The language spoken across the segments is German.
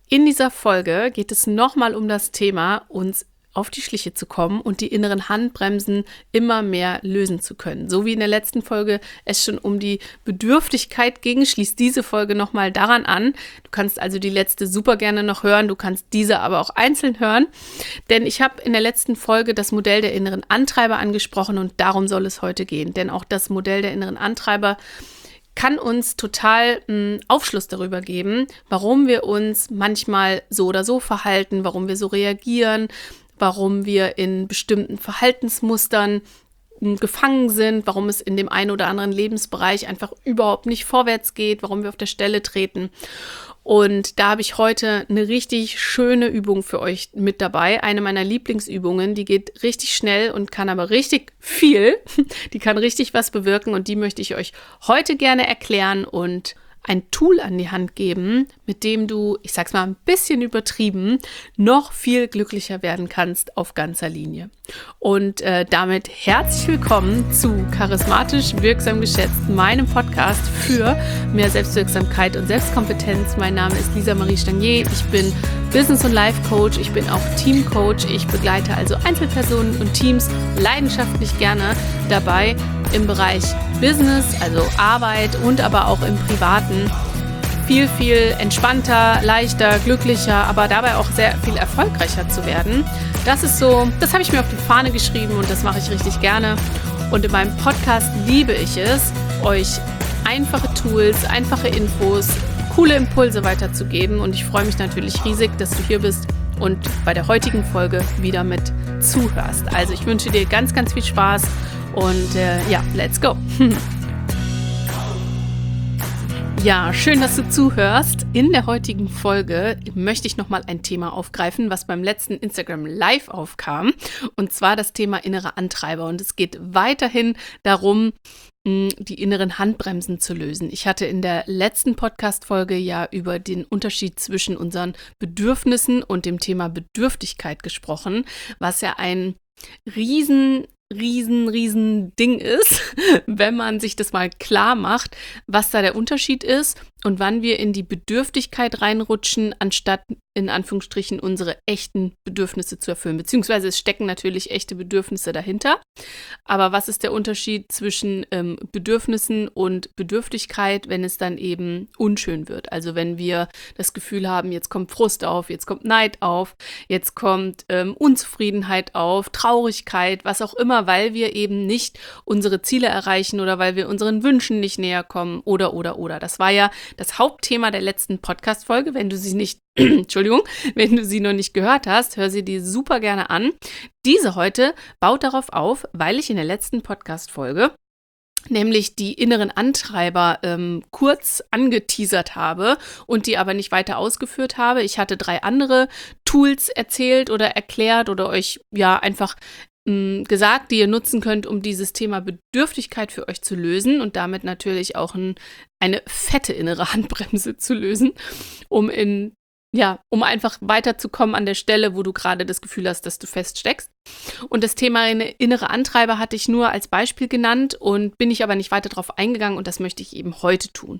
In dieser Folge geht es nochmal um das Thema, uns auf die Schliche zu kommen und die inneren Handbremsen immer mehr lösen zu können. So wie in der letzten Folge es schon um die Bedürftigkeit ging, schließt diese Folge nochmal daran an. Du kannst also die letzte super gerne noch hören, du kannst diese aber auch einzeln hören, denn ich habe in der letzten Folge das Modell der inneren Antreiber angesprochen und darum soll es heute gehen, denn auch das Modell der inneren Antreiber kann uns total Aufschluss darüber geben, warum wir uns manchmal so oder so verhalten, warum wir so reagieren, warum wir in bestimmten Verhaltensmustern gefangen sind, warum es in dem einen oder anderen Lebensbereich einfach überhaupt nicht vorwärts geht, warum wir auf der Stelle treten. Und da habe ich heute eine richtig schöne Übung für euch mit dabei. Eine meiner Lieblingsübungen, die geht richtig schnell und kann aber richtig viel. Die kann richtig was bewirken und die möchte ich euch heute gerne erklären und ein Tool an die Hand geben, mit dem du, ich sag's mal ein bisschen übertrieben, noch viel glücklicher werden kannst auf ganzer Linie. Und damit herzlich willkommen zu Charismatisch Wirksam Geschätzt, meinem Podcast für mehr Selbstwirksamkeit und Selbstkompetenz. Mein Name ist Lisa Marie Stanier, ich bin Business- und Life-Coach, ich bin auch Team-Coach, ich begleite also Einzelpersonen und Teams leidenschaftlich gerne dabei im Bereich Business, also Arbeit und aber auch im Privaten viel, viel entspannter, leichter, glücklicher, aber dabei auch sehr viel erfolgreicher zu werden. Das ist so, das habe ich mir auf die Fahne geschrieben und das mache ich richtig gerne. Und in meinem Podcast liebe ich es, euch einfache Tools, einfache Infos, coole Impulse weiterzugeben. Und ich freue mich natürlich riesig, dass du hier bist und bei der heutigen Folge wieder mit zuhörst. Also ich wünsche dir ganz, ganz viel Spaß und let's go. Ja, schön, dass du zuhörst. In der heutigen Folge möchte ich nochmal ein Thema aufgreifen, was beim letzten Instagram Live aufkam, und zwar das Thema innere Antreiber. Und es geht weiterhin darum, die inneren Handbremsen zu lösen. Ich hatte in der letzten Podcast-Folge ja über den Unterschied zwischen unseren Bedürfnissen und dem Thema Bedürftigkeit gesprochen, was ja ein riesen Ding ist, wenn man sich das mal klar macht, was da der Unterschied ist und wann wir in die Bedürftigkeit reinrutschen, anstatt in Anführungsstrichen unsere echten Bedürfnisse zu erfüllen. Beziehungsweise es stecken natürlich echte Bedürfnisse dahinter. Aber was ist der Unterschied zwischen Bedürfnissen und Bedürftigkeit, wenn es dann eben unschön wird? Also wenn wir das Gefühl haben, jetzt kommt Frust auf, jetzt kommt Neid auf, jetzt kommt Unzufriedenheit auf, Traurigkeit, was auch immer, weil wir eben nicht unsere Ziele erreichen oder weil wir unseren Wünschen nicht näher kommen oder. Das war ja das Hauptthema der letzten Podcast-Folge. Wenn du sie nicht wenn du sie noch nicht gehört hast, hör sie dir super gerne an. Diese heute baut darauf auf, weil ich in der letzten Podcast-Folge nämlich die inneren Antreiber kurz angeteasert habe und die aber nicht weiter ausgeführt habe. Ich hatte 3 andere Tools erzählt oder erklärt oder euch ja einfach gesagt, die ihr nutzen könnt, um dieses Thema Bedürftigkeit für euch zu lösen und damit natürlich auch eine fette innere Handbremse zu lösen, um einfach weiterzukommen an der Stelle, wo du gerade das Gefühl hast, dass du feststeckst. Und das Thema innere Antreiber hatte ich nur als Beispiel genannt und bin ich aber nicht weiter drauf eingegangen und das möchte ich eben heute tun.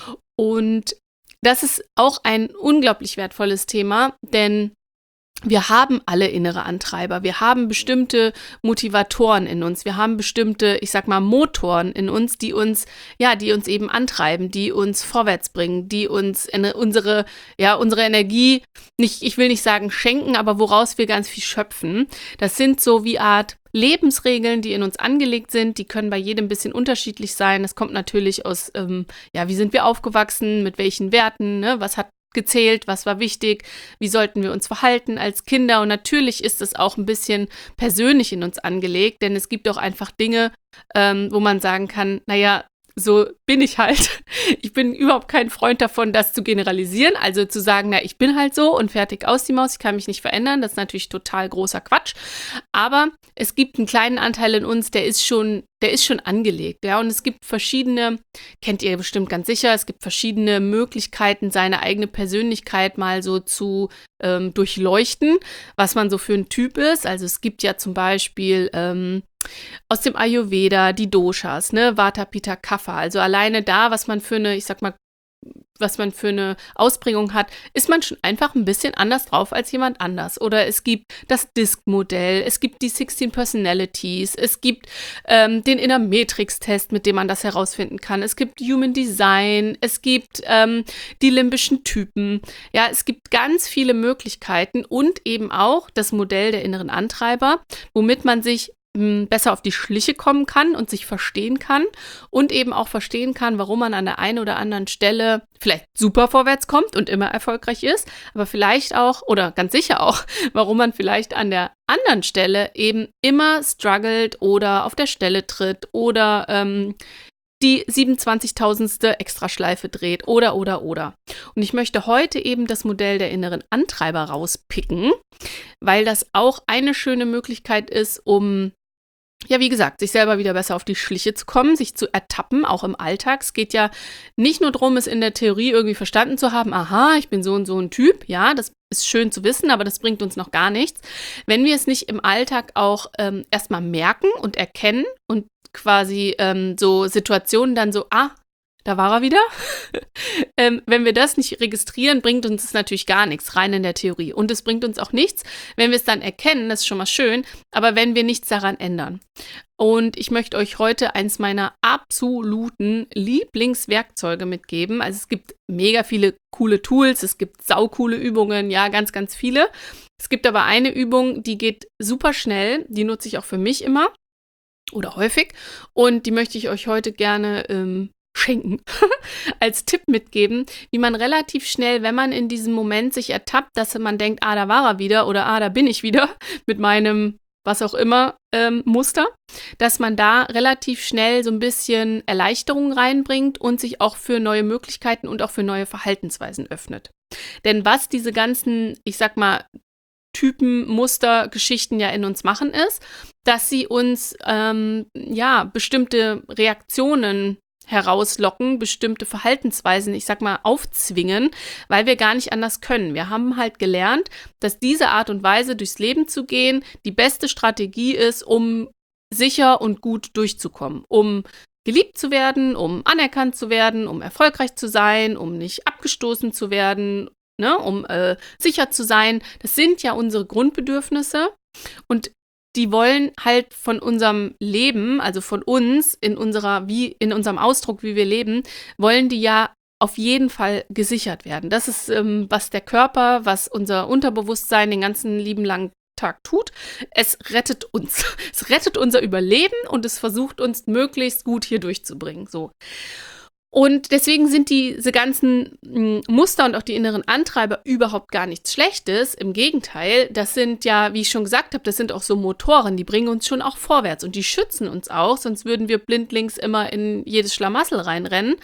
Und das ist auch ein unglaublich wertvolles Thema, denn wir haben alle innere Antreiber, wir haben bestimmte Motivatoren in uns, wir haben bestimmte, ich sag mal, Motoren in uns, die uns eben antreiben, die uns vorwärts bringen, die uns unsere Energie, ich will nicht sagen schenken, aber woraus wir ganz viel schöpfen. Das sind so wie Art Lebensregeln, die in uns angelegt sind, die können bei jedem ein bisschen unterschiedlich sein. Das kommt natürlich aus, wie sind wir aufgewachsen, mit welchen Werten, ne? Was hat gezählt, was war wichtig, wie sollten wir uns verhalten als Kinder, und natürlich ist es auch ein bisschen persönlich in uns angelegt, denn es gibt auch einfach Dinge, wo man sagen kann, naja, so bin ich halt. Ich bin überhaupt kein Freund davon, das zu generalisieren, also zu sagen, na, ich bin halt so und fertig aus die Maus, ich kann mich nicht verändern, das ist natürlich total großer Quatsch, aber es gibt einen kleinen Anteil in uns, der ist schon angelegt, ja, und es gibt verschiedene, kennt ihr bestimmt ganz sicher, es gibt verschiedene Möglichkeiten, seine eigene Persönlichkeit mal so zu durchleuchten, was man so für ein Typ ist. Also es gibt ja zum Beispiel aus dem Ayurveda die Doshas, ne, Vata, Pitta, Kapha, also alleine da, was man für eine, ich sag mal, was man für eine Ausprägung hat, ist man schon einfach ein bisschen anders drauf als jemand anders. Oder es gibt das DISC-Modell, es gibt die 16 Personalities, es gibt den Inner Matrix-Test, mit dem man das herausfinden kann. Es gibt Human Design, es gibt die limbischen Typen. Ja, es gibt ganz viele Möglichkeiten und eben auch das Modell der inneren Antreiber, womit man sich besser auf die Schliche kommen kann und sich verstehen kann und eben auch verstehen kann, warum man an der einen oder anderen Stelle vielleicht super vorwärts kommt und immer erfolgreich ist, aber vielleicht auch oder ganz sicher auch, warum man vielleicht an der anderen Stelle eben immer struggelt oder auf der Stelle tritt oder die 27.000. Extraschleife dreht oder. Und ich möchte heute eben das Modell der inneren Antreiber rauspicken, weil das auch eine schöne Möglichkeit ist, um ja, wie gesagt, sich selber wieder besser auf die Schliche zu kommen, sich zu ertappen, auch im Alltag. Es geht ja nicht nur darum, es in der Theorie irgendwie verstanden zu haben, aha, ich bin so und so ein Typ, ja, das ist schön zu wissen, aber das bringt uns noch gar nichts. Wenn wir es nicht im Alltag auch erstmal merken und erkennen und quasi so Situationen dann so, da war er wieder. Wenn wir das nicht registrieren, bringt uns es natürlich gar nichts, rein in der Theorie. Und es bringt uns auch nichts, wenn wir es dann erkennen, das ist schon mal schön, aber wenn wir nichts daran ändern. Und ich möchte euch heute eins meiner absoluten Lieblingswerkzeuge mitgeben. Also es gibt mega viele coole Tools, es gibt saucoole Übungen, ja, ganz, ganz viele. Es gibt aber eine Übung, die geht super schnell, die nutze ich auch für mich immer oder häufig und die möchte ich euch heute gerne schenken, als Tipp mitgeben, wie man relativ schnell, wenn man in diesem Moment sich ertappt, dass man denkt, da war er wieder oder da bin ich wieder mit meinem, was auch immer, Muster, dass man da relativ schnell so ein bisschen Erleichterung reinbringt und sich auch für neue Möglichkeiten und auch für neue Verhaltensweisen öffnet. Denn was diese ganzen, ich sag mal, Typen, Muster, Geschichten ja in uns machen ist, dass sie uns bestimmte Reaktionen herauslocken, bestimmte Verhaltensweisen, ich sag mal, aufzwingen, weil wir gar nicht anders können. Wir haben halt gelernt, dass diese Art und Weise, durchs Leben zu gehen, die beste Strategie ist, um sicher und gut durchzukommen, um geliebt zu werden, um anerkannt zu werden, um erfolgreich zu sein, um nicht abgestoßen zu werden, ne, um sicher zu sein. Das sind ja unsere Grundbedürfnisse und die wollen halt von unserem Leben, also von uns, in unserem Ausdruck, wie wir leben, wollen die ja auf jeden Fall gesichert werden. Das ist, was der Körper, was unser Unterbewusstsein den ganzen lieben langen Tag tut. Es rettet uns. Es rettet unser Überleben und es versucht uns möglichst gut hier durchzubringen. So. Und deswegen sind diese ganzen Muster und auch die inneren Antreiber überhaupt gar nichts Schlechtes. Im Gegenteil, das sind ja, wie ich schon gesagt habe, das sind auch so Motoren, die bringen uns schon auch vorwärts und die schützen uns auch, sonst würden wir blindlings immer in jedes Schlamassel reinrennen.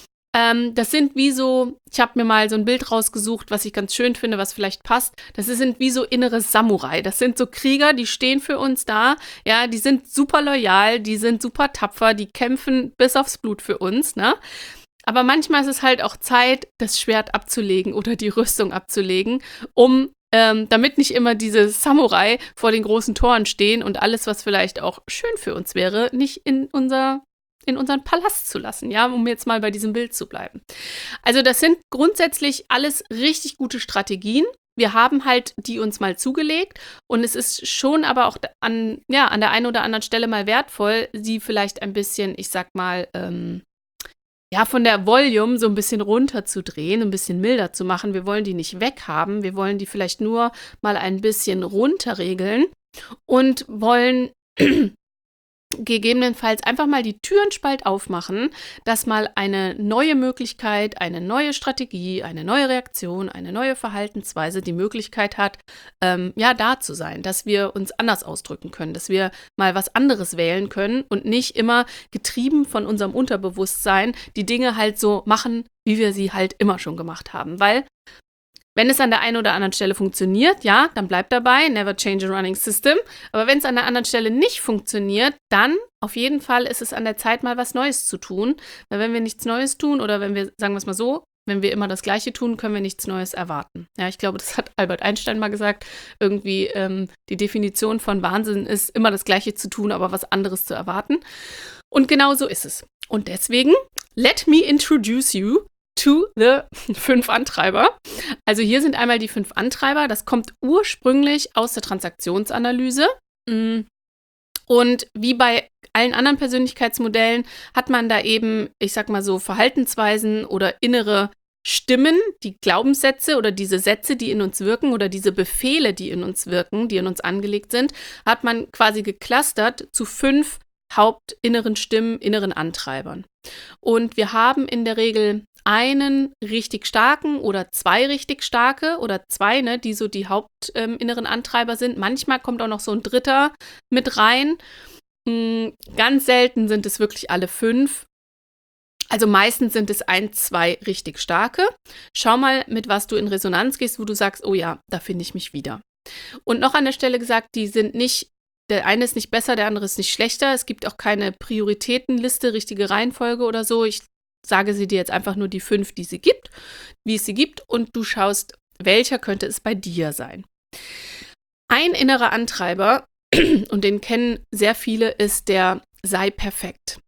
Das sind wie so, ich habe mir mal so ein Bild rausgesucht, was ich ganz schön finde, was vielleicht passt. Das sind wie so innere Samurai. Das sind so Krieger, die stehen für uns da. Ja, die sind super loyal, die sind super tapfer, die kämpfen bis aufs Blut für uns, ne? Aber manchmal ist es halt auch Zeit, das Schwert abzulegen oder die Rüstung abzulegen, damit nicht immer diese Samurai vor den großen Toren stehen und alles, was vielleicht auch schön für uns wäre, nicht in unseren Palast zu lassen, ja, um jetzt mal bei diesem Bild zu bleiben. Also das sind grundsätzlich alles richtig gute Strategien. Wir haben halt die uns mal zugelegt und es ist schon aber auch an der einen oder anderen Stelle mal wertvoll, sie vielleicht ein bisschen, ich sag mal, von der Volume so ein bisschen runterzudrehen, ein bisschen milder zu machen. Wir wollen die nicht weghaben, wir wollen die vielleicht nur mal ein bisschen runterregeln und wollen gegebenenfalls einfach mal die Türen spalt aufmachen, dass mal eine neue Möglichkeit, eine neue Strategie, eine neue Reaktion, eine neue Verhaltensweise die Möglichkeit hat, da zu sein, dass wir uns anders ausdrücken können, dass wir mal was anderes wählen können und nicht immer getrieben von unserem Unterbewusstsein die Dinge halt so machen, wie wir sie halt immer schon gemacht haben, weil wenn es an der einen oder anderen Stelle funktioniert, ja, dann bleibt dabei, never change a running system. Aber wenn es an der anderen Stelle nicht funktioniert, dann auf jeden Fall ist es an der Zeit, mal was Neues zu tun. Weil wenn wir nichts Neues tun oder wenn wir, sagen wir es mal so, wenn wir immer das Gleiche tun, können wir nichts Neues erwarten. Ja, ich glaube, das hat Albert Einstein mal gesagt. Irgendwie die Definition von Wahnsinn ist, immer das Gleiche zu tun, aber was anderes zu erwarten. Und genau so ist es. Und deswegen, let me introduce you to the 5 Antreiber. Also hier sind einmal die 5 Antreiber. Das kommt ursprünglich aus der Transaktionsanalyse. Und wie bei allen anderen Persönlichkeitsmodellen hat man da eben, ich sag mal so, Verhaltensweisen oder innere Stimmen, die Glaubenssätze oder diese Sätze, die in uns wirken oder diese Befehle, die in uns wirken, die in uns angelegt sind, hat man quasi geclustert zu 5 hauptinneren Stimmen, inneren Antreibern. Und wir haben in der Regel einen richtig starken oder 2 richtig starke oder 2, ne, die so die hauptinneren Antreiber sind. Manchmal kommt auch noch so ein dritter mit rein. Ganz selten sind es wirklich alle 5. Also meistens sind es 1, 2 richtig starke. Schau mal, mit was du in Resonanz gehst, wo du sagst, oh ja, da finde ich mich wieder. Und noch an der Stelle gesagt, die sind nicht, der eine ist nicht besser, der andere ist nicht schlechter. Es gibt auch keine Prioritätenliste, richtige Reihenfolge oder so. Ich sage sie dir jetzt einfach nur die 5, die sie gibt, wie es sie gibt, und du schaust, welcher könnte es bei dir sein. Ein innerer Antreiber, und den kennen sehr viele, ist der sei perfekt.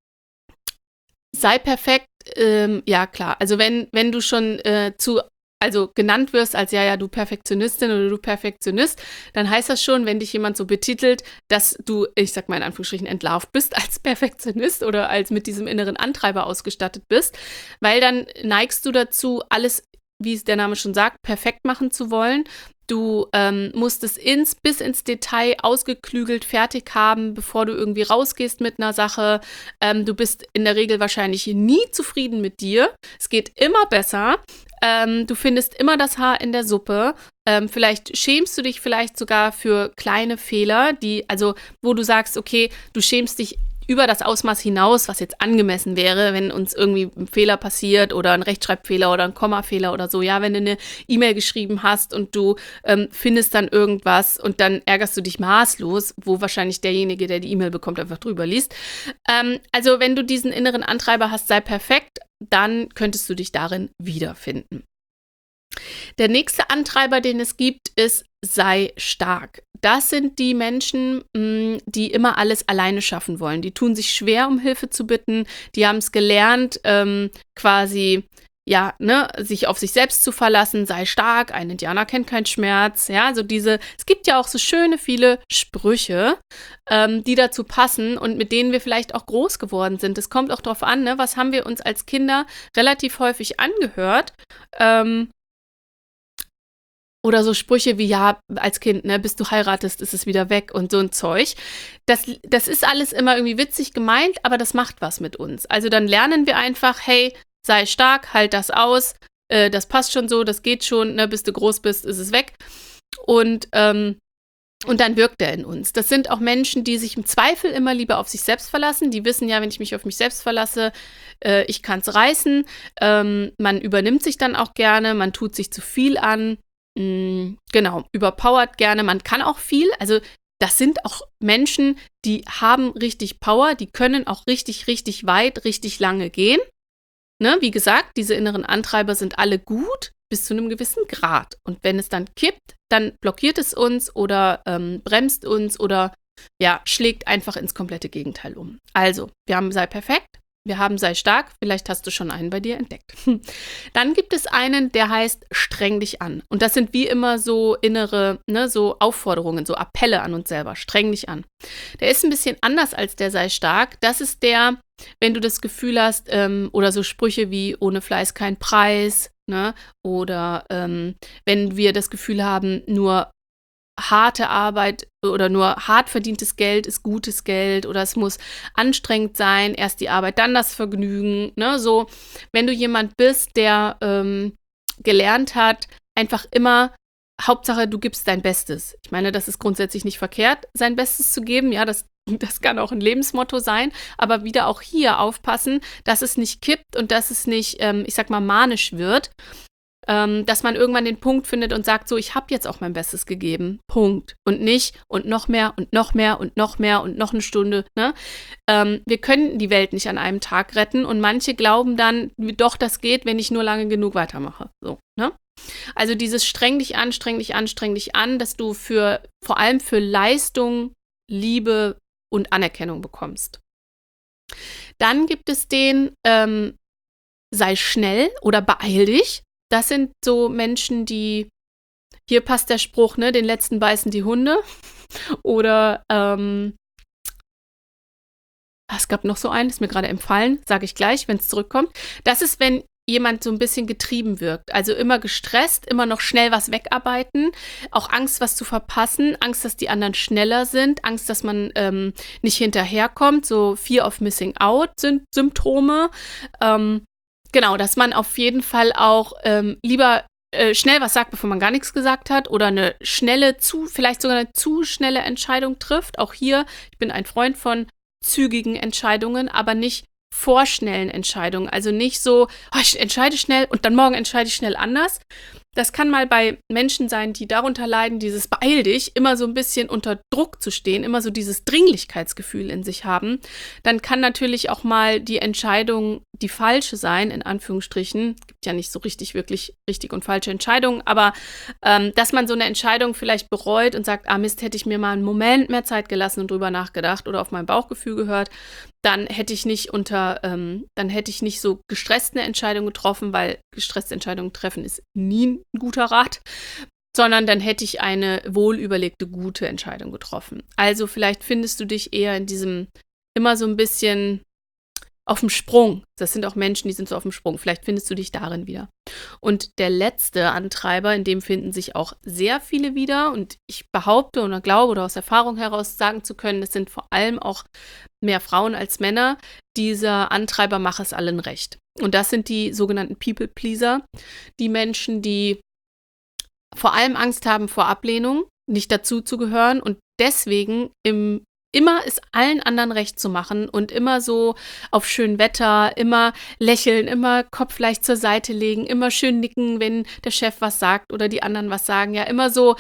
Sei perfekt, ja klar. Also wenn du schon genannt wirst als ja, du Perfektionistin oder du Perfektionist, dann heißt das schon, wenn dich jemand so betitelt, dass du, ich sag mal in Anführungsstrichen, entlarvt bist als Perfektionist oder als mit diesem inneren Antreiber ausgestattet bist, weil dann neigst du dazu, alles, wie es der Name schon sagt, perfekt machen zu wollen. Du musst es bis ins Detail ausgeklügelt fertig haben, bevor du irgendwie rausgehst mit einer Sache. Du bist in der Regel wahrscheinlich nie zufrieden mit dir. Es geht immer besser. Du findest immer das Haar in der Suppe. Vielleicht schämst du dich vielleicht sogar für kleine Fehler, wo du sagst, okay, du schämst dich über das Ausmaß hinaus, was jetzt angemessen wäre, wenn uns irgendwie ein Fehler passiert oder ein Rechtschreibfehler oder ein Kommafehler oder so. Ja, wenn du eine E-Mail geschrieben hast und du findest dann irgendwas und dann ärgerst du dich maßlos, wo wahrscheinlich derjenige, der die E-Mail bekommt, einfach drüber liest. Also wenn du diesen inneren Antreiber hast, sei perfekt, dann könntest du dich darin wiederfinden. Der nächste Antreiber, den es gibt, ist sei stark. Das sind die Menschen, die immer alles alleine schaffen wollen. Die tun sich schwer, um Hilfe zu bitten. Die haben es gelernt, sich auf sich selbst zu verlassen. Sei stark, ein Indianer kennt keinen Schmerz. Ja, also es gibt ja auch so schöne viele Sprüche, die dazu passen und mit denen wir vielleicht auch groß geworden sind. Es kommt auch darauf an, ne, was haben wir uns als Kinder relativ häufig angehört. Oder so Sprüche wie, ja, als Kind, ne, bis du heiratest, ist es wieder weg und so ein Zeug. Das ist alles immer irgendwie witzig gemeint, aber das macht was mit uns. Also dann lernen wir einfach, hey, sei stark, halt das aus, das passt schon so, das geht schon, ne, bis du groß bist, ist es weg. Und dann wirkt er in uns. Das sind auch Menschen, die sich im Zweifel immer lieber auf sich selbst verlassen. Die wissen ja, wenn ich mich auf mich selbst verlasse, ich kann es reißen. Man übernimmt sich dann auch gerne, man tut sich zu viel an. Genau, überpowert gerne. Man kann auch viel. Also das sind auch Menschen, die haben richtig Power, die können auch richtig, richtig weit, richtig lange gehen. Ne? Wie gesagt, diese inneren Antreiber sind alle gut bis zu einem gewissen Grad. Und wenn es dann kippt, dann blockiert es uns oder bremst uns oder ja, schlägt einfach ins komplette Gegenteil um. Also, wir haben sei perfekt. Wir haben sei stark, vielleicht hast du schon einen bei dir entdeckt. Dann gibt es einen, der heißt streng dich an. Und das sind wie immer so innere, ne, so Aufforderungen, so Appelle an uns selber. Streng dich an. Der ist ein bisschen anders als der sei stark. Das ist der, wenn du das Gefühl hast, oder so Sprüche wie ohne Fleiß kein Preis, ne? Oder wenn wir das Gefühl haben, nur harte Arbeit oder nur hart verdientes Geld ist gutes Geld oder es muss anstrengend sein, erst die Arbeit, dann das Vergnügen, ne, so, wenn du jemand bist, der gelernt hat, einfach immer, Hauptsache, du gibst dein Bestes. Ich meine, das ist grundsätzlich nicht verkehrt, sein Bestes zu geben, ja, das kann auch ein Lebensmotto sein, aber wieder auch hier aufpassen, dass es nicht kippt und dass es nicht, ich sag mal, manisch wird. Dass man irgendwann den Punkt findet und sagt, so, ich habe jetzt auch mein Bestes gegeben, Punkt. Und nicht und noch mehr und noch mehr und noch mehr und noch eine Stunde. Ne? Wir können die Welt nicht an einem Tag retten und manche glauben dann, doch, das geht, wenn ich nur lange genug weitermache. So, ne? Also dieses streng dich an, dass du vor allem für Leistung, Liebe und Anerkennung bekommst. Dann gibt es den, sei schnell oder beeil dich. Das sind so Menschen, die, hier passt der Spruch, ne, den letzten beißen die Hunde. Oder es gab noch so einen, ist mir gerade empfallen, sage ich gleich, wenn es zurückkommt. Das ist, wenn jemand so ein bisschen getrieben wirkt. Also immer gestresst, immer noch schnell was wegarbeiten, auch Angst, was zu verpassen, Angst, dass die anderen schneller sind, Angst, dass man nicht hinterherkommt, so Fear of Missing Out sind Symptome. Genau, dass man auf jeden Fall auch lieber schnell was sagt, bevor man gar nichts gesagt hat, oder eine schnelle, vielleicht sogar eine zu schnelle Entscheidung trifft. Auch hier, ich bin ein Freund von zügigen Entscheidungen, aber nicht vorschnellen Entscheidungen. Also nicht so, oh, ich entscheide schnell und dann morgen entscheide ich schnell anders. Das kann mal bei Menschen sein, die darunter leiden, dieses beeil dich, immer so ein bisschen unter Druck zu stehen, immer so dieses Dringlichkeitsgefühl in sich haben. Dann kann natürlich auch mal die Entscheidung die falsche sein, in Anführungsstrichen. Es gibt ja nicht so wirklich richtig und falsche Entscheidungen, aber dass man so eine Entscheidung vielleicht bereut und sagt, Mist, hätte ich mir mal einen Moment mehr Zeit gelassen und drüber nachgedacht oder auf mein Bauchgefühl gehört, dann hätte ich nicht so gestresst eine Entscheidung getroffen, weil gestresste Entscheidungen treffen ist nie ein guter Rat, sondern dann hätte ich eine wohlüberlegte, gute Entscheidung getroffen. Also vielleicht findest du dich eher in diesem immer so ein bisschen auf dem Sprung. Das sind auch Menschen, die sind so auf dem Sprung. Vielleicht findest du dich darin wieder. Und der letzte Antreiber, in dem finden sich auch sehr viele wieder. Und ich behaupte oder glaube oder aus Erfahrung heraus sagen zu können, es sind vor allem auch mehr Frauen als Männer. Dieser Antreiber macht es allen recht. Und das sind die sogenannten People-Pleaser. Die Menschen, die vor allem Angst haben vor Ablehnung, nicht dazu zu gehören und deswegen immer es allen anderen recht zu machen und immer so auf schön Wetter, immer lächeln, immer Kopf leicht zur Seite legen, immer schön nicken, wenn der Chef was sagt oder die anderen was sagen. Ja, immer so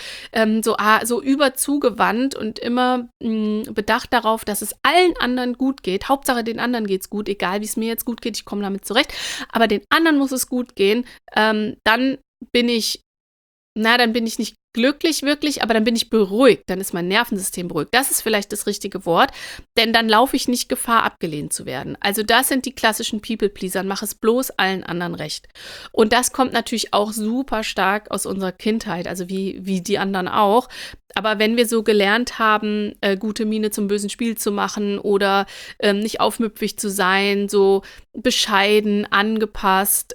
überzugewandt und immer bedacht darauf, dass es allen anderen gut geht. Hauptsache den anderen geht's gut, egal wie es mir jetzt gut geht, ich komme damit zurecht. Aber den anderen muss es gut gehen. Dann bin ich nicht glücklich wirklich, aber dann bin ich beruhigt, dann ist mein Nervensystem beruhigt. Das ist vielleicht das richtige Wort, denn dann laufe ich nicht Gefahr, abgelehnt zu werden. Also das sind die klassischen People-Pleaser, mach es bloß allen anderen recht. Und das kommt natürlich auch super stark aus unserer Kindheit, also wie die anderen auch. Aber wenn wir so gelernt haben, gute Miene zum bösen Spiel zu machen oder nicht aufmüpfig zu sein, so bescheiden, angepasst,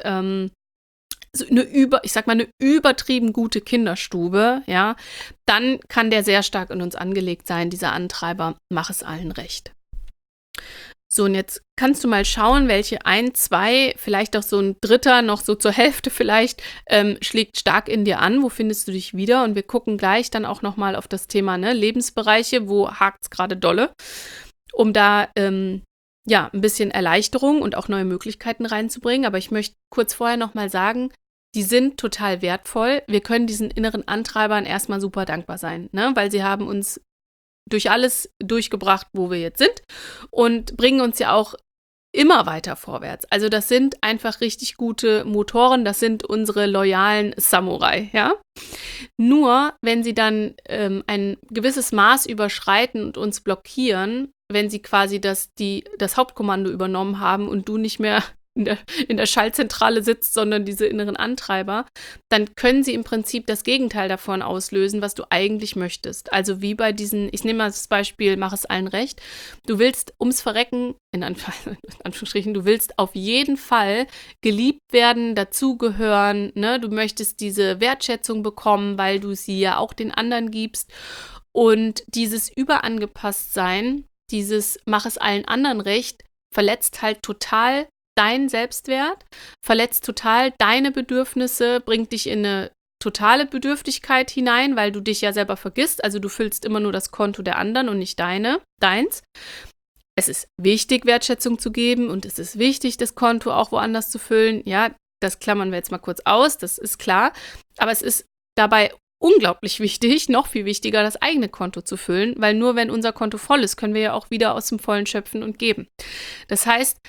eine übertrieben gute Kinderstube, ja, dann kann der sehr stark in uns angelegt sein, dieser Antreiber, mach es allen recht. So, und jetzt kannst du mal schauen, welche 1, 2, vielleicht auch so ein dritter, noch so zur Hälfte vielleicht, schlägt stark in dir an, wo findest du dich wieder? Und wir gucken gleich dann auch nochmal auf das Thema, ne, Lebensbereiche, wo hakt es gerade dolle, um da ein bisschen Erleichterung und auch neue Möglichkeiten reinzubringen. Aber ich möchte kurz vorher nochmal sagen, die sind total wertvoll. Wir können diesen inneren Antreibern erstmal super dankbar sein, ne? Weil sie haben uns durch alles durchgebracht, wo wir jetzt sind und bringen uns ja auch immer weiter vorwärts. Also das sind einfach richtig gute Motoren, das sind unsere loyalen Samurai, ja. Nur, wenn sie dann ein gewisses Maß überschreiten und uns blockieren, wenn sie quasi das Hauptkommando übernommen haben und du nicht mehr in der Schaltzentrale sitzt, sondern diese inneren Antreiber, dann können sie im Prinzip das Gegenteil davon auslösen, was du eigentlich möchtest. Also wie bei diesen, ich nehme mal das Beispiel, mach es allen recht, du willst ums Verrecken, in Anführungsstrichen, du willst auf jeden Fall geliebt werden, dazugehören, ne? Du möchtest diese Wertschätzung bekommen, weil du sie ja auch den anderen gibst. Und dieses Überangepasstsein, dieses mach es allen anderen recht, verletzt halt total deinen Selbstwert, verletzt total deine Bedürfnisse, bringt dich in eine totale Bedürftigkeit hinein, weil du dich ja selber vergisst. Also du füllst immer nur das Konto der anderen und nicht deins. Es ist wichtig, Wertschätzung zu geben und es ist wichtig, das Konto auch woanders zu füllen. Ja, das klammern wir jetzt mal kurz aus, das ist klar. Aber es ist dabei unglaublich wichtig, noch viel wichtiger, das eigene Konto zu füllen, weil nur wenn unser Konto voll ist, können wir ja auch wieder aus dem Vollen schöpfen und geben. Das heißt,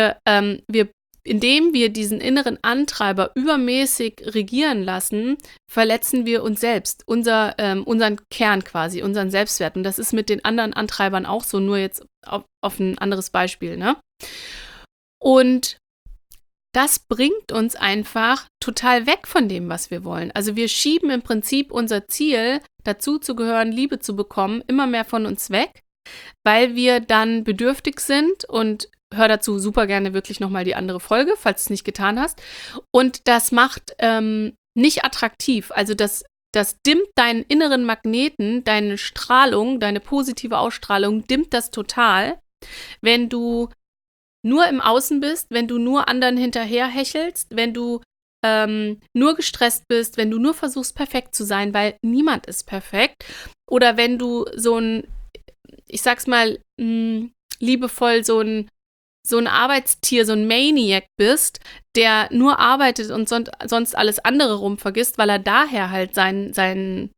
indem wir diesen inneren Antreiber übermäßig regieren lassen, verletzen wir uns selbst, unseren Kern quasi, unseren Selbstwert. Und das ist mit den anderen Antreibern auch so, nur jetzt auf ein anderes Beispiel, ne? Und das bringt uns einfach total weg von dem, was wir wollen. Also wir schieben im Prinzip unser Ziel, dazu zu gehören, Liebe zu bekommen, immer mehr von uns weg, weil wir dann bedürftig sind und hör dazu super gerne wirklich nochmal die andere Folge, falls du es nicht getan hast. Und das macht nicht attraktiv. Also das dimmt deinen inneren Magneten, deine Strahlung, deine positive Ausstrahlung, dimmt das total, wenn du nur im Außen bist, wenn du nur anderen hinterher hechelst, wenn du nur gestresst bist, wenn du nur versuchst, perfekt zu sein, weil niemand ist perfekt. Oder wenn du so ein, ich sag's mal liebevoll, so ein Arbeitstier, so ein Maniac bist, der nur arbeitet und sonst alles andere vergisst, weil er daher halt seinen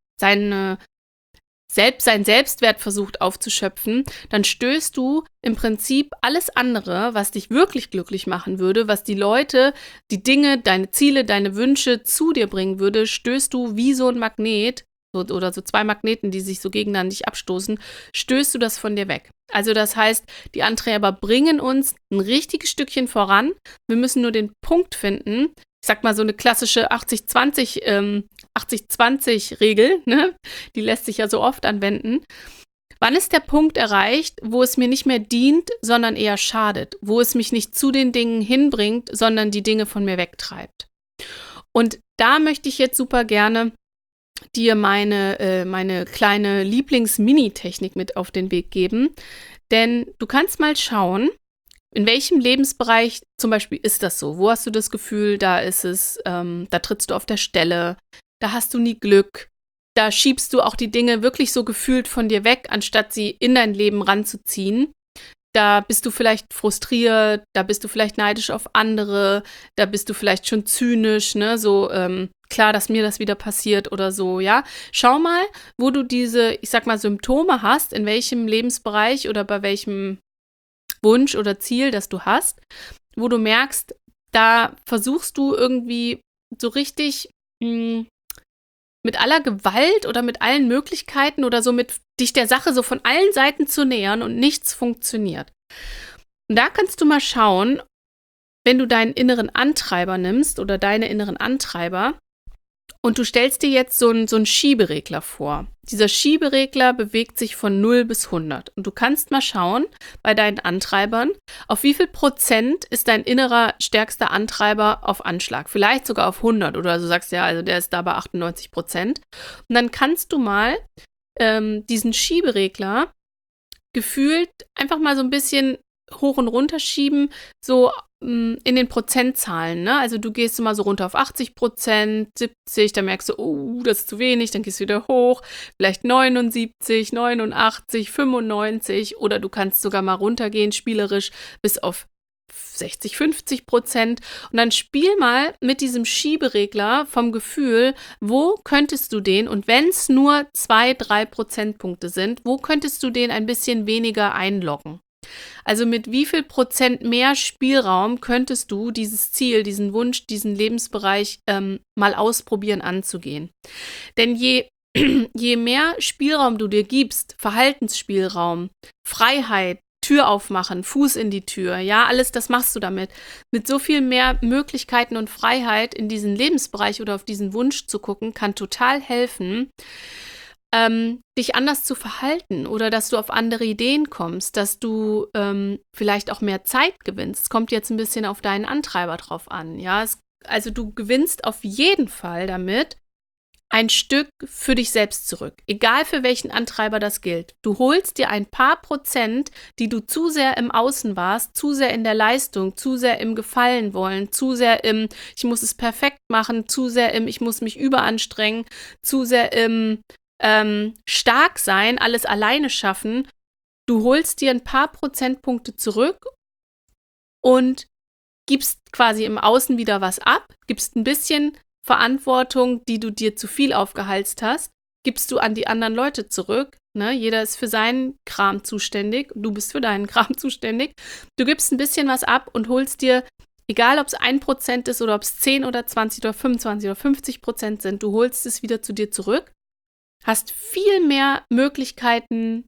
Selbstwert versucht aufzuschöpfen, dann stößt du im Prinzip alles andere, was dich wirklich glücklich machen würde, was die Leute, die Dinge, deine Ziele, deine Wünsche zu dir bringen würde, stößt du wie so ein Magnet oder so zwei Magneten, die sich so gegeneinander nicht abstoßen, stößt du das von dir weg. Also das heißt, die Antreiber bringen uns ein richtiges Stückchen voran. Wir müssen nur den Punkt finden. Ich sag mal so eine klassische 80-20-Regel, ne? Die lässt sich ja so oft anwenden. Wann ist der Punkt erreicht, wo es mir nicht mehr dient, sondern eher schadet? Wo es mich nicht zu den Dingen hinbringt, sondern die Dinge von mir wegtreibt? Und da möchte ich jetzt super gerne dir meine kleine Lieblings-Mini-Technik mit auf den Weg geben. Denn du kannst mal schauen, in welchem Lebensbereich zum Beispiel ist das so? Wo hast du das Gefühl, da ist es, da trittst du auf der Stelle, da hast du nie Glück, da schiebst du auch die Dinge wirklich so gefühlt von dir weg, anstatt sie in dein Leben ranzuziehen. Da bist du vielleicht frustriert, da bist du vielleicht neidisch auf andere, da bist du vielleicht schon zynisch, ne, so, klar, dass mir das wieder passiert oder so, ja. Schau mal, wo du diese, ich sag mal, Symptome hast, in welchem Lebensbereich oder bei welchem Wunsch oder Ziel, das du hast, wo du merkst, da versuchst du irgendwie so richtig mit aller Gewalt oder mit allen Möglichkeiten oder so mit dich der Sache so von allen Seiten zu nähern und nichts funktioniert. Und da kannst du mal schauen, wenn du deinen inneren Antreiber nimmst oder deine inneren Antreiber und du stellst dir jetzt so einen Schieberegler vor. Dieser Schieberegler bewegt sich von 0 bis 100. Und du kannst mal schauen bei deinen Antreibern, auf wie viel Prozent ist dein innerer stärkster Antreiber auf Anschlag. Vielleicht sogar auf 100 oder du sagst, ja, also der ist da bei 98%. Und dann kannst du mal diesen Schieberegler gefühlt einfach mal so ein bisschen hoch und runter schieben, so in den Prozentzahlen, ne? Also du gehst mal so runter auf 80%, 70, dann merkst du, oh, das ist zu wenig, dann gehst du wieder hoch, vielleicht 79, 89, 95 oder du kannst sogar mal runtergehen, spielerisch bis auf 60, 50%. Und dann spiel mal mit diesem Schieberegler vom Gefühl, wo könntest du den, und wenn es nur 2, 3 Prozentpunkte sind, wo könntest du den ein bisschen weniger einloggen? Also mit wie viel Prozent mehr Spielraum könntest du dieses Ziel, diesen Wunsch, diesen Lebensbereich mal ausprobieren anzugehen? Denn je mehr Spielraum du dir gibst, Verhaltensspielraum, Freiheit, Tür aufmachen, Fuß in die Tür, ja, alles das machst du damit. Mit so viel mehr Möglichkeiten und Freiheit in diesen Lebensbereich oder auf diesen Wunsch zu gucken, kann total helfen, dich anders zu verhalten oder dass du auf andere Ideen kommst, dass du vielleicht auch mehr Zeit gewinnst. Es kommt jetzt ein bisschen auf deinen Antreiber drauf an, ja. Also du gewinnst auf jeden Fall damit ein Stück für dich selbst zurück, egal für welchen Antreiber das gilt. Du holst dir ein paar Prozent, die du zu sehr im Außen warst, zu sehr in der Leistung, zu sehr im Gefallen wollen, zu sehr im ich muss es perfekt machen, zu sehr im ich muss mich überanstrengen, zu sehr im stark sein, alles alleine schaffen. Du holst dir ein paar Prozentpunkte zurück und gibst quasi im Außen wieder was ab, gibst ein bisschen Verantwortung, die du dir zu viel aufgehalst hast, gibst du an die anderen Leute zurück. Ne? Jeder ist für seinen Kram zuständig, du bist für deinen Kram zuständig. Du gibst ein bisschen was ab und holst dir, egal ob es 1% ist oder ob es 10 oder 20 oder 25 oder 50% sind, du holst es wieder zu dir zurück, hast viel mehr Möglichkeiten,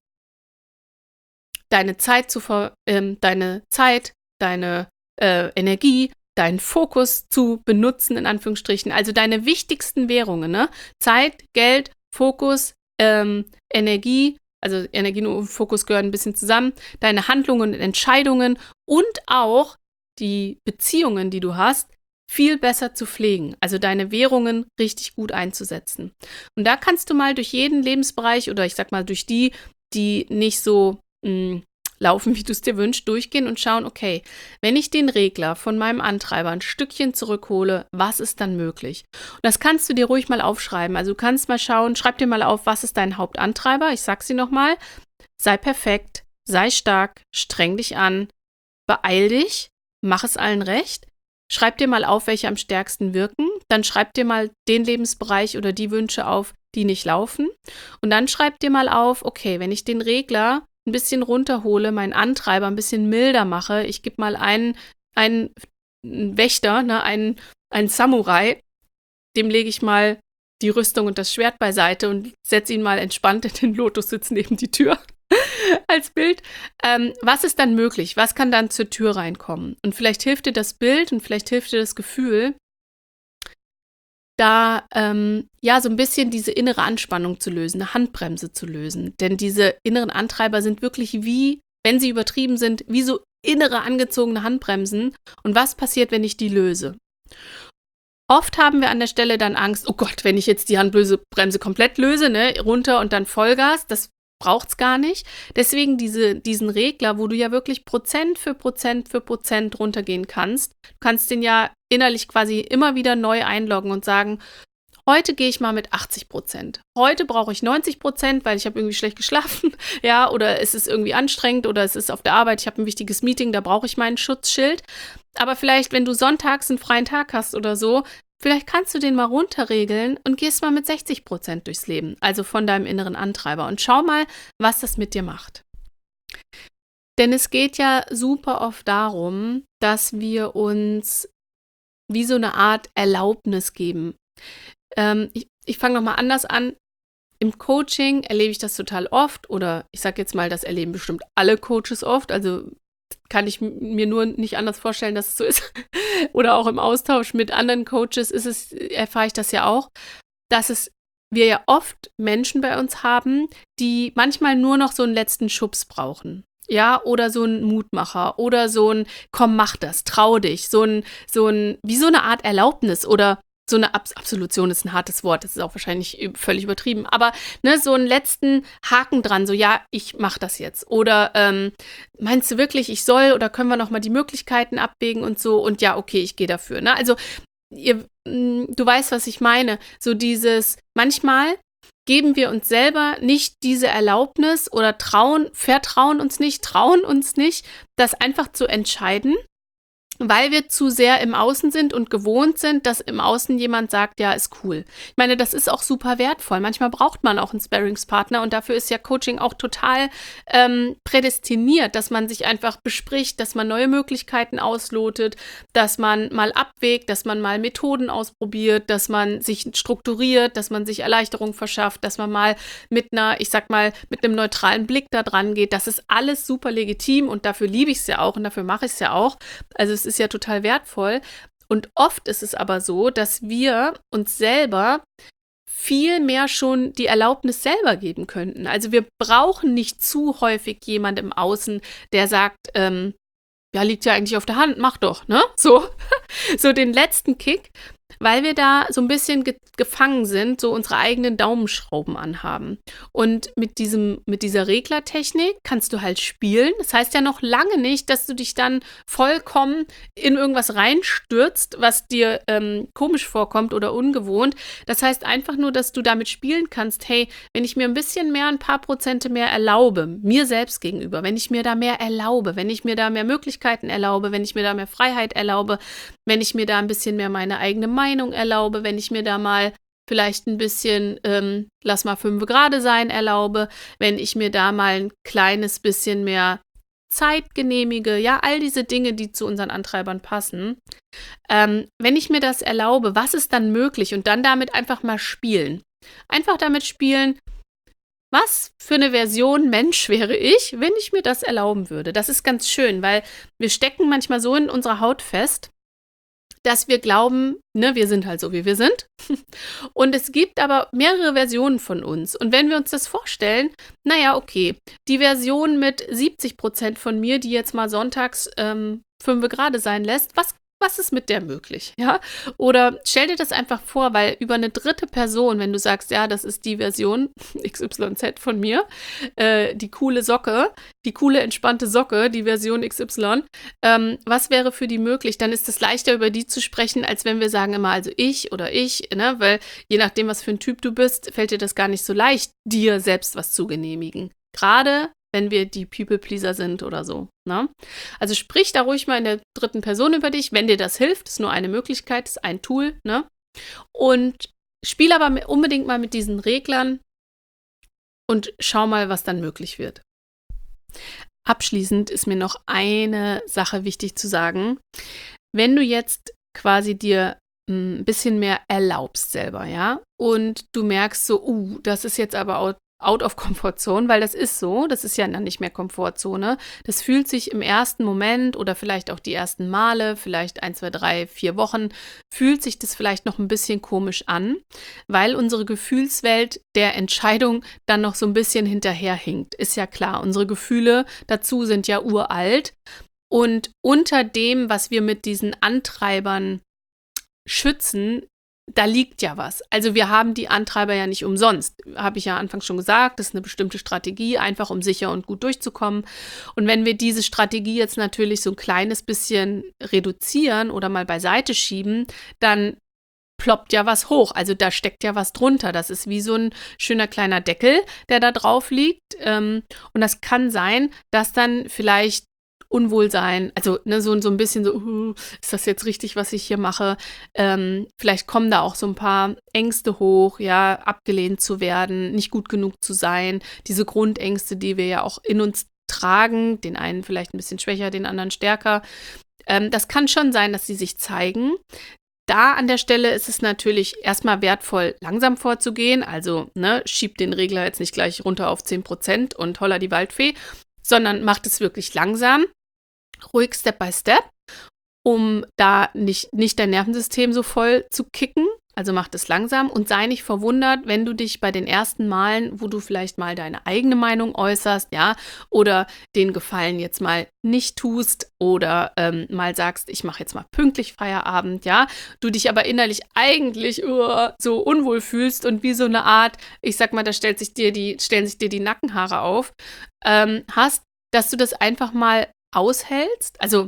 deine Zeit, deine Energie deinen Fokus zu benutzen, in Anführungsstrichen. Also deine wichtigsten Währungen, ne? Zeit, Geld, Fokus, Energie, also Energie und Fokus gehören ein bisschen zusammen, deine Handlungen und Entscheidungen und auch die Beziehungen, die du hast, viel besser zu pflegen, also deine Währungen richtig gut einzusetzen. Und da kannst du mal durch jeden Lebensbereich oder ich sag mal durch die nicht so laufen, wie du es dir wünschst, durchgehen und schauen, okay, wenn ich den Regler von meinem Antreiber ein Stückchen zurückhole, was ist dann möglich? Und das kannst du dir ruhig mal aufschreiben. Also du kannst mal schauen, schreib dir mal auf, was ist dein Hauptantreiber? Ich sag sie nochmal, sei perfekt, sei stark, streng dich an, beeil dich, mach es allen recht. Schreib dir mal auf, welche am stärksten wirken. Dann schreib dir mal den Lebensbereich oder die Wünsche auf, die nicht laufen. Und dann schreib dir mal auf, okay, wenn ich den Regler ein bisschen runterhole, meinen Antreiber ein bisschen milder mache, ich gebe mal einen Wächter, ne, einen Samurai, dem lege ich mal die Rüstung und das Schwert beiseite und setze ihn mal entspannt in den Lotussitz neben die Tür als Bild. Was ist dann möglich? Was kann dann zur Tür reinkommen? Und vielleicht hilft dir das Bild und vielleicht hilft dir das Gefühl, da so ein bisschen diese innere Anspannung zu lösen, eine Handbremse zu lösen. Denn diese inneren Antreiber sind wirklich wie, wenn sie übertrieben sind, wie so innere angezogene Handbremsen. Und was passiert, wenn ich die löse? Oft haben wir an der Stelle dann Angst, oh Gott, wenn ich jetzt die Handbremse komplett löse, ne, runter und dann Vollgas, das braucht's gar nicht. Deswegen diesen Regler, wo du ja wirklich Prozent für Prozent runtergehen kannst. Du kannst den ja innerlich quasi immer wieder neu einloggen und sagen, heute gehe ich mal mit 80%. Heute brauche ich 90%, weil ich habe irgendwie schlecht geschlafen, ja, oder es ist irgendwie anstrengend oder es ist auf der Arbeit, ich habe ein wichtiges Meeting, da brauche ich meinen Schutzschild. Aber vielleicht, wenn du sonntags einen freien Tag hast oder so, vielleicht kannst du den mal runterregeln und gehst mal mit 60% durchs Leben, also von deinem inneren Antreiber. Und schau mal, was das mit dir macht. Denn es geht ja super oft darum, dass wir uns wie so eine Art Erlaubnis geben. Ich fange nochmal anders an. Im Coaching erlebe ich das total oft oder ich sage jetzt mal, das erleben bestimmt alle Coaches oft, also kann ich mir nur nicht anders vorstellen, dass es so ist. Oder auch im Austausch mit anderen Coaches erfahre ich das ja auch, dass wir ja oft Menschen bei uns haben, die manchmal nur noch so einen letzten Schubs brauchen. Ja, oder so ein Mutmacher oder so ein komm, mach das, trau dich, wie so eine Art Erlaubnis oder so eine Absolution ist ein hartes Wort, das ist auch wahrscheinlich völlig übertrieben, aber ne, so einen letzten Haken dran, so ja, ich mach das jetzt. Oder meinst du wirklich, ich soll oder können wir nochmal die Möglichkeiten abwägen und so und ja, okay, ich gehe dafür. Ne? Also du weißt, was ich meine. So dieses, manchmal geben wir uns selber nicht diese Erlaubnis oder vertrauen uns nicht, trauen uns nicht, das einfach zu entscheiden, weil wir zu sehr im Außen sind und gewohnt sind, dass im Außen jemand sagt, ja, ist cool. Ich meine, das ist auch super wertvoll. Manchmal braucht man auch einen Sparringspartner und dafür ist ja Coaching auch total prädestiniert, dass man sich einfach bespricht, dass man neue Möglichkeiten auslotet, dass man mal abwägt, dass man mal Methoden ausprobiert, dass man sich strukturiert, dass man sich Erleichterung verschafft, dass man mal mit einem neutralen Blick da dran geht. Das ist alles super legitim und dafür liebe ich es ja auch und dafür mache ich es ja auch. Also es ist ja total wertvoll. Und oft ist es aber so, dass wir uns selber viel mehr schon die Erlaubnis selber geben könnten. Also wir brauchen nicht zu häufig jemand im Außen, der sagt, ja, liegt ja eigentlich auf der Hand, mach doch, ne? So den letzten Kick, weil wir da so ein bisschen gefangen sind, so unsere eigenen Daumenschrauben anhaben. Und mit dieser Reglertechnik kannst du halt spielen. Das heißt ja noch lange nicht, dass du dich dann vollkommen in irgendwas reinstürzt, was dir komisch vorkommt oder ungewohnt. Das heißt einfach nur, dass du damit spielen kannst, hey, wenn ich mir ein paar Prozente mehr erlaube, mir selbst gegenüber, wenn ich mir da mehr erlaube, wenn ich mir da mehr Möglichkeiten erlaube, wenn ich mir da mehr Freiheit erlaube, wenn ich mir da ein bisschen mehr meine eigene Meinung erlaube, wenn ich mir da mal vielleicht ein bisschen, lass mal 5 Grad sein, erlaube, wenn ich mir da mal ein kleines bisschen mehr Zeit genehmige, ja, all diese Dinge, die zu unseren Antreibern passen. Wenn ich mir das erlaube, was ist dann möglich? Und dann damit einfach mal spielen. Einfach damit spielen, was für eine Version Mensch wäre ich, wenn ich mir das erlauben würde. Das ist ganz schön, weil wir stecken manchmal so in unserer Haut fest, dass wir glauben, ne, wir sind halt so, wie wir sind. Und es gibt aber mehrere Versionen von uns. Und wenn wir uns das vorstellen, naja, okay, die Version mit 70% von mir, die jetzt mal sonntags 5 gerade sein lässt, was ist mit der möglich? Ja? Oder stell dir das einfach vor, weil über eine dritte Person, wenn du sagst, ja, das ist die Version XYZ von mir, die coole Socke, die coole entspannte Socke, die Version XY, was wäre für die möglich? Dann ist es leichter, über die zu sprechen, als wenn wir sagen immer, also ich oder ich, ne? Weil je nachdem, was für ein Typ du bist, fällt dir das gar nicht so leicht, dir selbst was zu genehmigen. Gerade wenn wir die People-Pleaser sind oder so. Ne? Also sprich da ruhig mal in der dritten Person über dich, wenn dir das hilft. Das ist nur eine Möglichkeit, das ist ein Tool. Ne? Und spiel aber unbedingt mal mit diesen Reglern und schau mal, was dann möglich wird. Abschließend ist mir noch eine Sache wichtig zu sagen. Wenn du jetzt quasi dir ein bisschen mehr erlaubst selber, ja, und du merkst so, das ist jetzt aber out of Komfortzone, weil das ist so, das ist ja dann nicht mehr Komfortzone. Das fühlt sich im ersten Moment oder vielleicht auch die ersten Male, vielleicht 1, 2, 3, 4 Wochen, fühlt sich das vielleicht noch ein bisschen komisch an, weil unsere Gefühlswelt der Entscheidung dann noch so ein bisschen hinterherhinkt. Ist ja klar, unsere Gefühle dazu sind ja uralt und unter dem, was wir mit diesen Antreibern schützen, da liegt ja was. Also wir haben die Antreiber ja nicht umsonst. Habe ich ja anfangs schon gesagt, das ist eine bestimmte Strategie, einfach um sicher und gut durchzukommen. Und wenn wir diese Strategie jetzt natürlich so ein kleines bisschen reduzieren oder mal beiseite schieben, dann ploppt ja was hoch. Also da steckt ja was drunter. Das ist wie so ein schöner kleiner Deckel, der da drauf liegt. Und das kann sein, dass dann vielleicht Unwohlsein, also ne, so ein bisschen so, ist das jetzt richtig, was ich hier mache? Vielleicht kommen da auch so ein paar Ängste hoch, ja, abgelehnt zu werden, nicht gut genug zu sein, diese Grundängste, die wir ja auch in uns tragen, den einen vielleicht ein bisschen schwächer, den anderen stärker. Das kann schon sein, dass sie sich zeigen. Da an der Stelle ist es natürlich erstmal wertvoll, langsam vorzugehen, also ne, schiebt den Regler jetzt nicht gleich runter auf 10% und holla die Waldfee, sondern macht es wirklich langsam. Ruhig Step by Step, um da nicht dein Nervensystem so voll zu kicken. Also mach das langsam und sei nicht verwundert, wenn du dich bei den ersten Malen, wo du vielleicht mal deine eigene Meinung äußerst, ja, oder den Gefallen jetzt mal nicht tust oder mal sagst, ich mache jetzt mal pünktlich Feierabend, ja, du dich aber innerlich eigentlich so unwohl fühlst und wie so eine Art, ich sag mal, da stellen sich dir die Nackenhaare auf, hast, dass du das einfach mal aushältst, also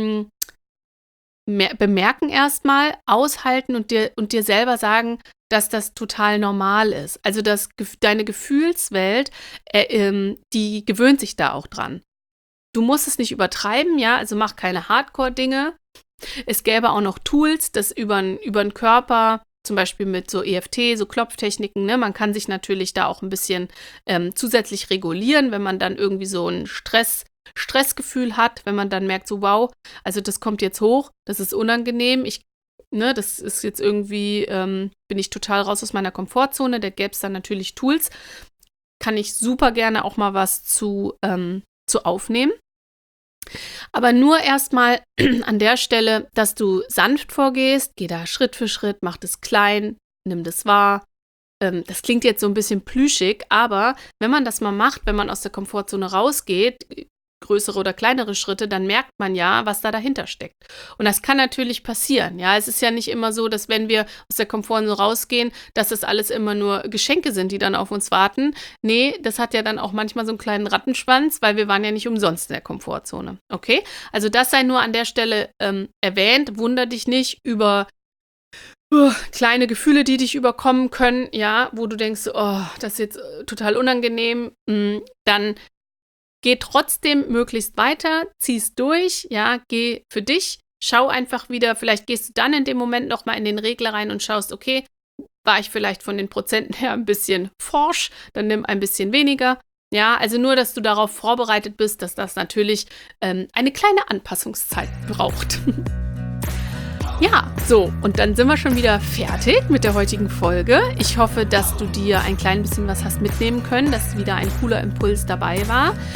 bemerken erstmal, aushalten und dir selber sagen, dass das total normal ist. Also dass deine Gefühlswelt, die gewöhnt sich da auch dran. Du musst es nicht übertreiben, ja, also mach keine Hardcore-Dinge. Es gäbe auch noch Tools, das über den Körper, zum Beispiel mit so EFT, so Klopftechniken, ne? Man kann sich natürlich da auch ein bisschen zusätzlich regulieren, wenn man dann irgendwie so ein Stressgefühl hat, wenn man dann merkt, so wow, also das kommt jetzt hoch, das ist unangenehm, das ist jetzt irgendwie, bin ich total raus aus meiner Komfortzone, da gäbe es dann natürlich Tools, kann ich super gerne auch mal was zu aufnehmen. Aber nur erstmal an der Stelle, dass du sanft vorgehst, geh da Schritt für Schritt, mach das klein, nimm das wahr. Das klingt jetzt so ein bisschen plüschig, aber wenn man das mal macht, wenn man aus der Komfortzone rausgeht, größere oder kleinere Schritte, dann merkt man ja, was da dahinter steckt. Und das kann natürlich passieren. Ja, es ist ja nicht immer so, dass wenn wir aus der Komfortzone rausgehen, dass das alles immer nur Geschenke sind, die dann auf uns warten. Nee, das hat ja dann auch manchmal so einen kleinen Rattenschwanz, weil wir waren ja nicht umsonst in der Komfortzone. Okay? Also das sei nur an der Stelle erwähnt. Wunder dich nicht über kleine Gefühle, die dich überkommen können, ja, wo du denkst, oh, das ist jetzt total unangenehm. Dann geh trotzdem möglichst weiter, zieh's durch, ja, geh für dich, schau einfach wieder, vielleicht gehst du dann in dem Moment nochmal in den Regler rein und schaust, okay, war ich vielleicht von den Prozenten her ein bisschen forsch, dann nimm ein bisschen weniger. Ja, also nur, dass du darauf vorbereitet bist, dass das natürlich eine kleine Anpassungszeit braucht. Ja, so, und dann sind wir schon wieder fertig mit der heutigen Folge. Ich hoffe, dass du dir ein klein bisschen was hast mitnehmen können, dass wieder ein cooler Impuls dabei war.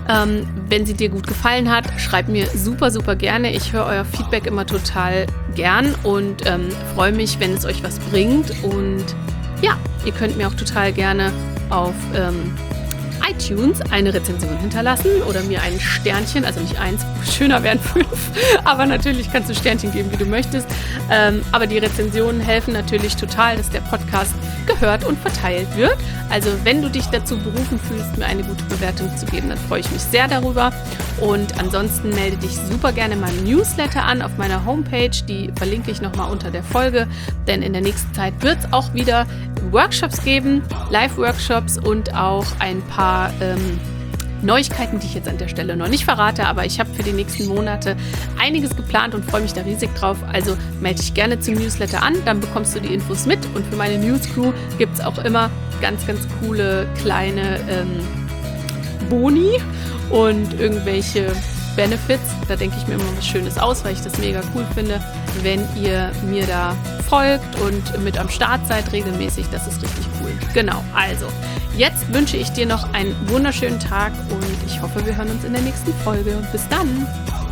Wenn sie dir gut gefallen hat, schreib mir super, super gerne. Ich höre euer Feedback immer total gern und freue mich, wenn es euch was bringt. Und ja, ihr könnt mir auch total gerne auf iTunes eine Rezension hinterlassen oder mir ein Sternchen, also nicht 1, schöner wären 5, aber natürlich kannst du Sternchen geben, wie du möchtest. Aber die Rezensionen helfen natürlich total, dass der Podcast gehört und verteilt wird. Also wenn du dich dazu berufen fühlst, mir eine gute Bewertung zu geben, dann freue ich mich sehr darüber. Und ansonsten melde dich super gerne in meinem Newsletter an auf meiner Homepage. Die verlinke ich nochmal unter der Folge, denn in der nächsten Zeit wird es auch wieder Workshops geben, Live-Workshops und auch ein paar Neuigkeiten, die ich jetzt an der Stelle noch nicht verrate, aber ich habe für die nächsten Monate einiges geplant und freue mich da riesig drauf. Also melde dich gerne zum Newsletter an, dann bekommst du die Infos mit und für meine News-Crew gibt es auch immer ganz, ganz coole kleine Boni und irgendwelche Benefits. Da denke ich mir immer was Schönes aus, weil ich das mega cool finde, wenn ihr mir da folgt und mit am Start seid regelmäßig. Das ist richtig cool. Genau, also jetzt wünsche ich dir noch einen wunderschönen Tag und ich hoffe, wir hören uns in der nächsten Folge. Bis dann!